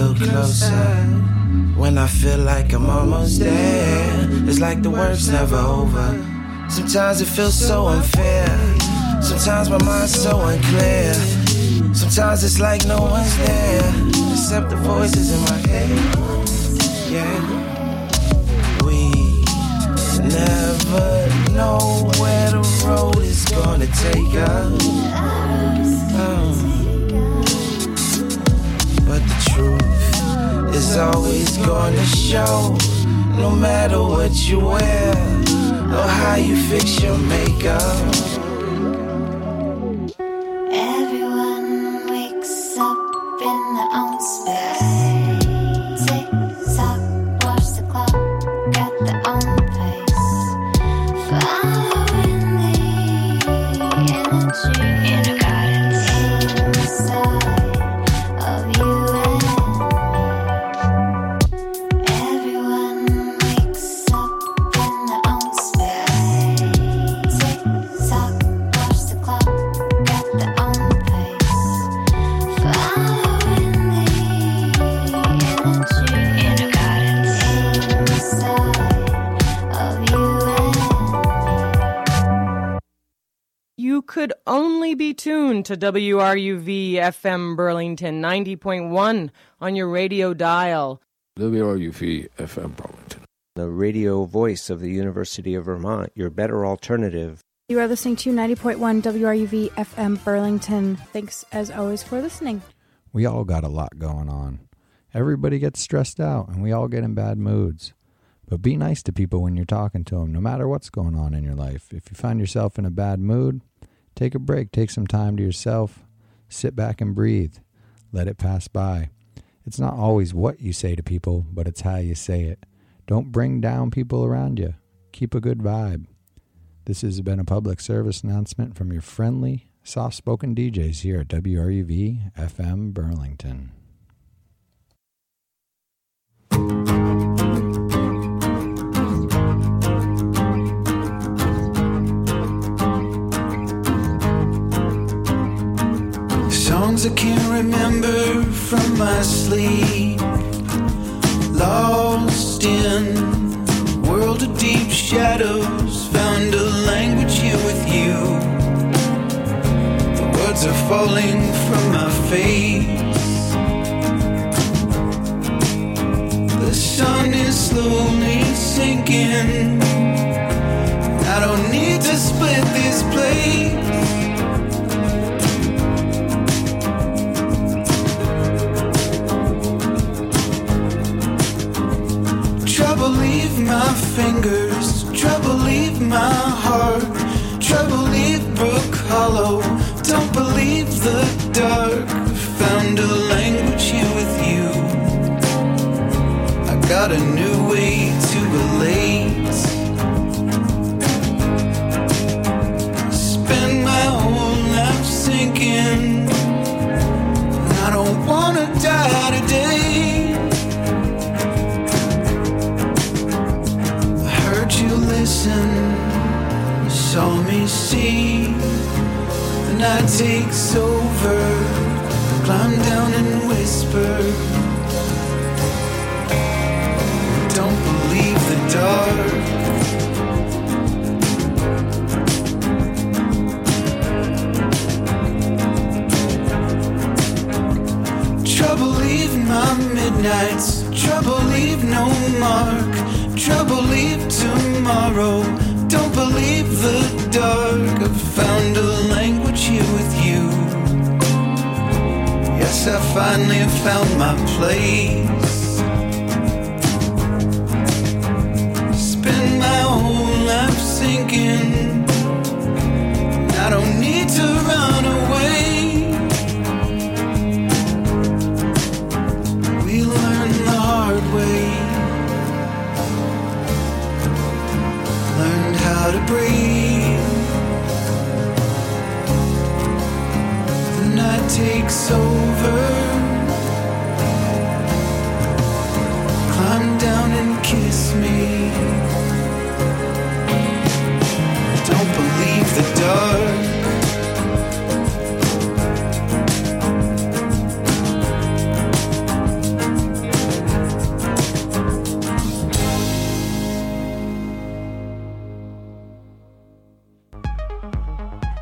little closer. When I feel like I'm almost there, it's like the work's never over. Sometimes it feels so unfair. Sometimes my mind's so unclear. Sometimes it's like no one's there except the voices in my head. Yeah. We never know where the road is gonna take us. But the truth is always gonna show. No matter what you wear or how you fix your makeup. Everyone wakes up in their own space. Tick-tock, watch the clock at their own pace. Following the energy in a garden inside of you and me. Everyone wakes up in their own space. Tick-tock, watch the clock at their own pace. Following the energy in a garden inside of you and me. You could only be tuned to WRUV FM Burlington 90.1 on your radio dial. WRUV FM Burlington. The radio voice of the University of Vermont, your better alternative. You are listening to 90.1 WRUV FM Burlington. Thanks, as always, for listening. We all got a lot going on. Everybody gets stressed out, and we all get in bad moods. But be nice to people when you're talking to them, no matter what's going on in your life. If you find yourself in a bad mood, take a break. Take some time to yourself. Sit back and breathe. Let it pass by. It's not always what you say to people, but it's how you say it. Don't bring down people around you. Keep a good vibe. This has been a public service announcement from your friendly, soft-spoken DJs here at WRUV FM Burlington. Songs I can't remember from my sleep. Lost in a world of deep shadows. Found a language here with you. The words are falling from my face. The sun is slowly sinking. I don't need to split this place. Trouble leave my fingers, trouble leave my heart, trouble leave Brook Hollow. Don't believe the dark. Found a language here with you. I got a new way to relate. Spend my whole life sinking. I don't wanna die today. You listen, you saw me see. The night takes over. Climb down and whisper. Don't believe the dark. Trouble leave my midnights. Trouble leave no mark. Trouble leave tomorrow. Don't believe the dark. I've found a language here with you. Yes, I finally found my place. Spend my whole life sinking. I don't need to run away. We learn the hard way. Learned how to breathe. The night takes over.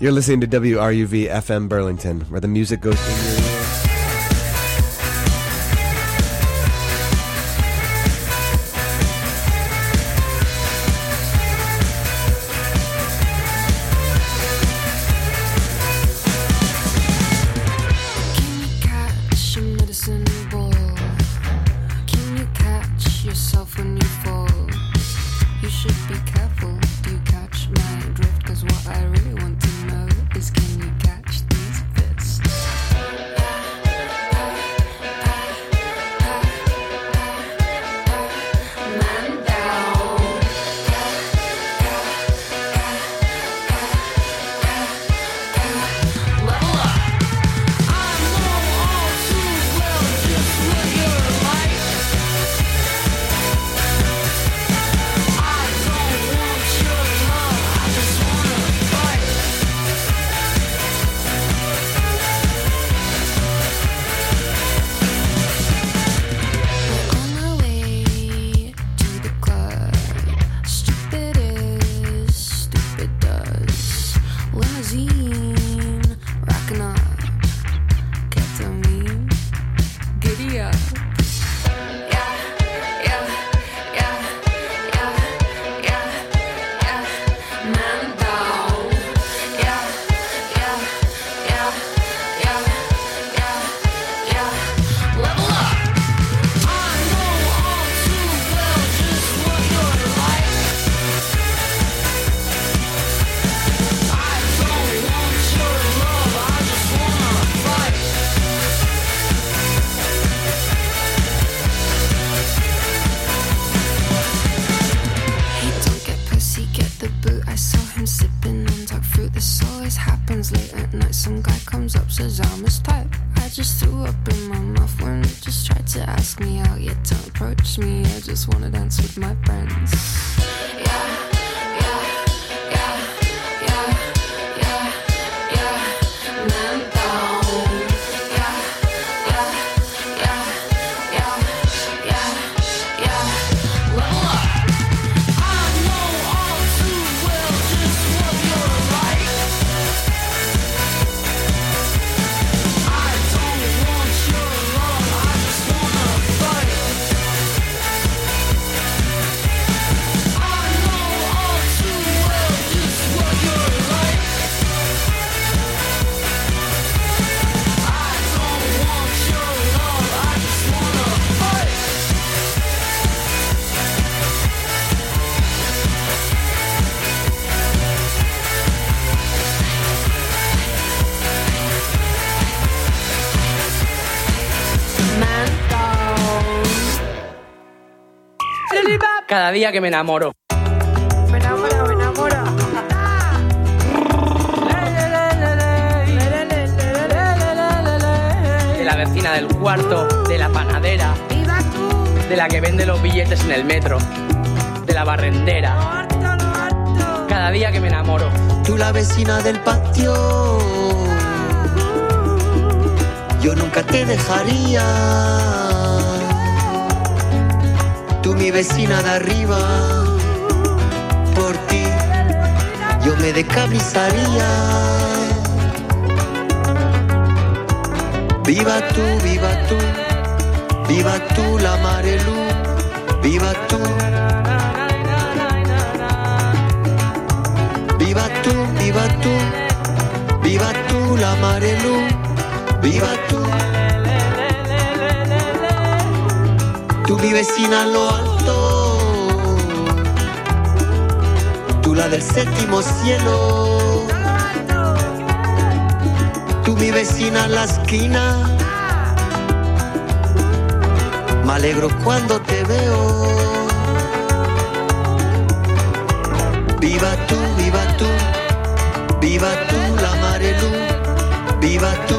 You're listening to WRUV FM Burlington, where the music goes in your ear. Cada día que me enamoro. Me enamoro, me enamoro. De la vecina del cuarto, de la panadera, de la que vende los billetes en el metro, de la barrendera. Cada día que me enamoro. Tú la vecina del patio, yo nunca te dejaría. Tú mi vecina de arriba, por ti yo me decabrizaría. Viva tú, viva tú, viva tú la Marelú, viva tú. Viva tú, viva tú, viva tú la Marelú, viva tú. Tú mi vecina en lo alto, tú la del séptimo cielo. Tú mi vecina en la esquina, me alegro cuando te veo. Viva tú, viva tú, viva tú la Marelú, viva tú.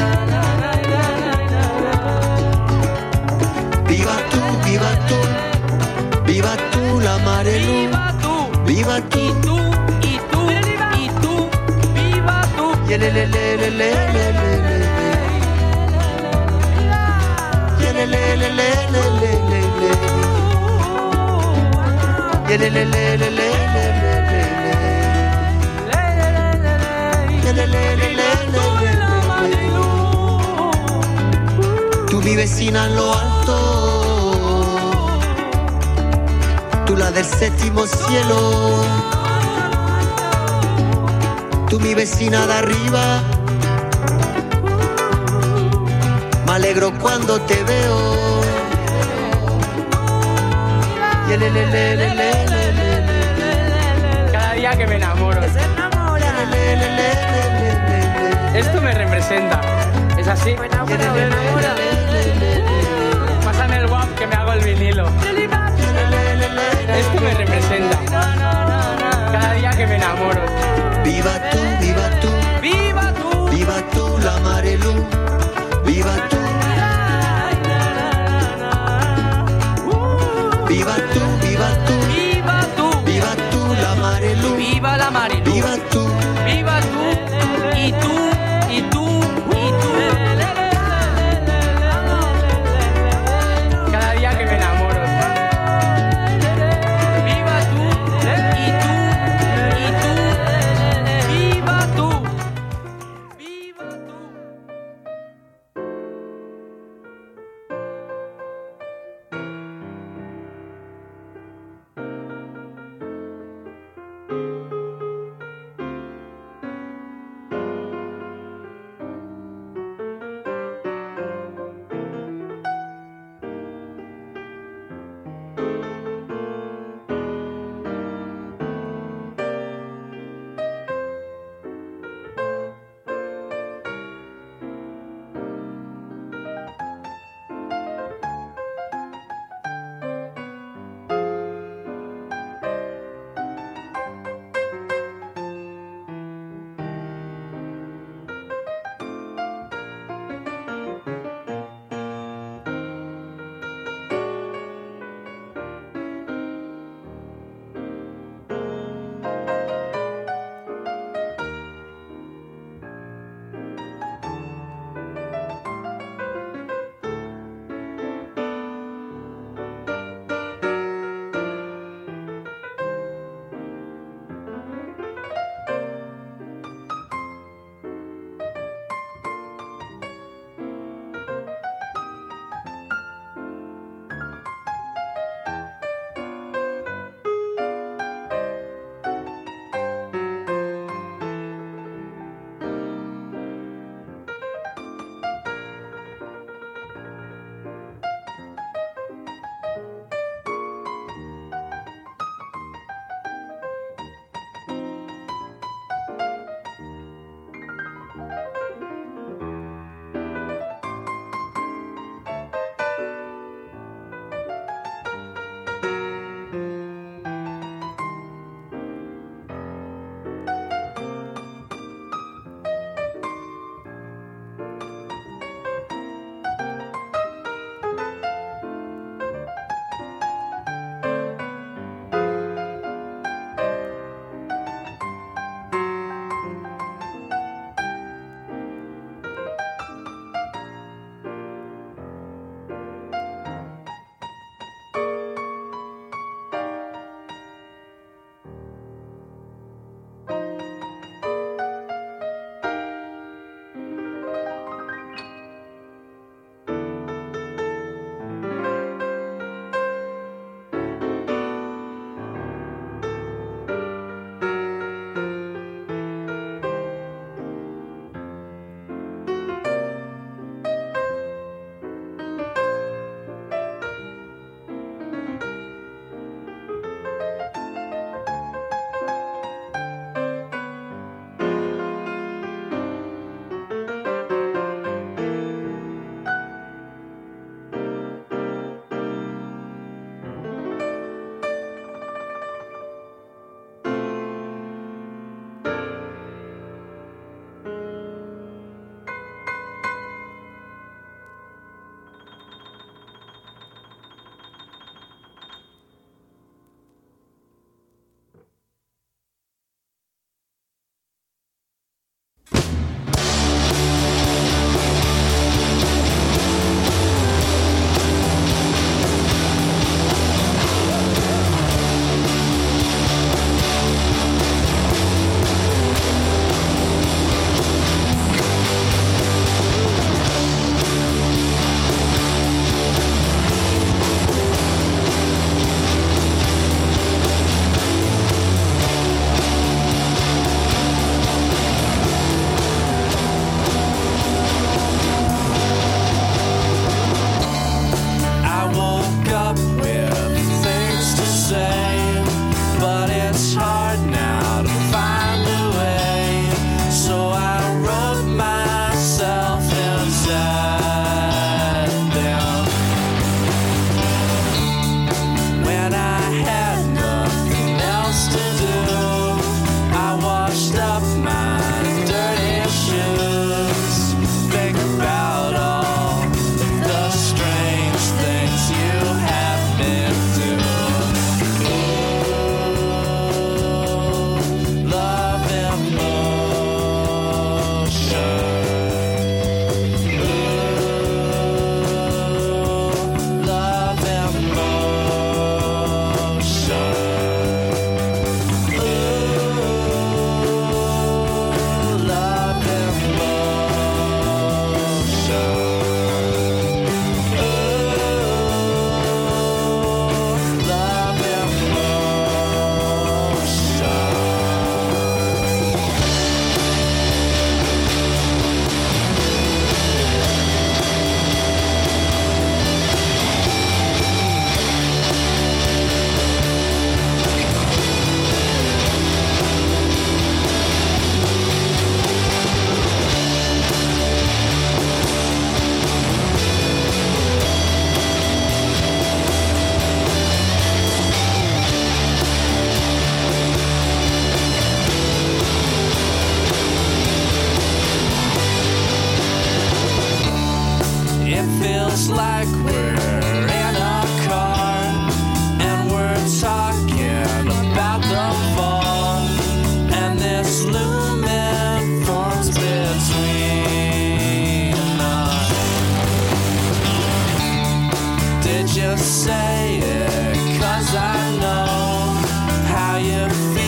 Viva tú, viva tú, viva tú la Marelú, viva tú. Y tú, y tú, y tú, viva tú. Tú mi vecina en lo alto, tú la del séptimo cielo, tú mi vecina de arriba, me alegro cuando te veo. Cada día que me enamoro. Esto me representa. ¿Es así? Pásame el guap que me hago el vinilo. Esto me representa. Cada día que me enamoro. Viva tú, viva tú, ¡Viva tú! viva tú la Marelú, viva tú. Viva tú, viva tú, ¡Viva tú! viva tú la Marelú, ¡Viva la Marilu! viva tú. ¡Viva tú! Y tú, y tú, y tú. woke up with things to say, but it's hard now to find a way. So I wrote myself inside down. When I had nothing else to do, I washed up my dirty shoes. Think about all the strange things you have been through. Ooh, love emotion. Ooh, love emotion. Ooh, love It feels like we're in a car and we're talking about the fall, and this lumen forms between us. Did you say it? 'Cause I know how you feel.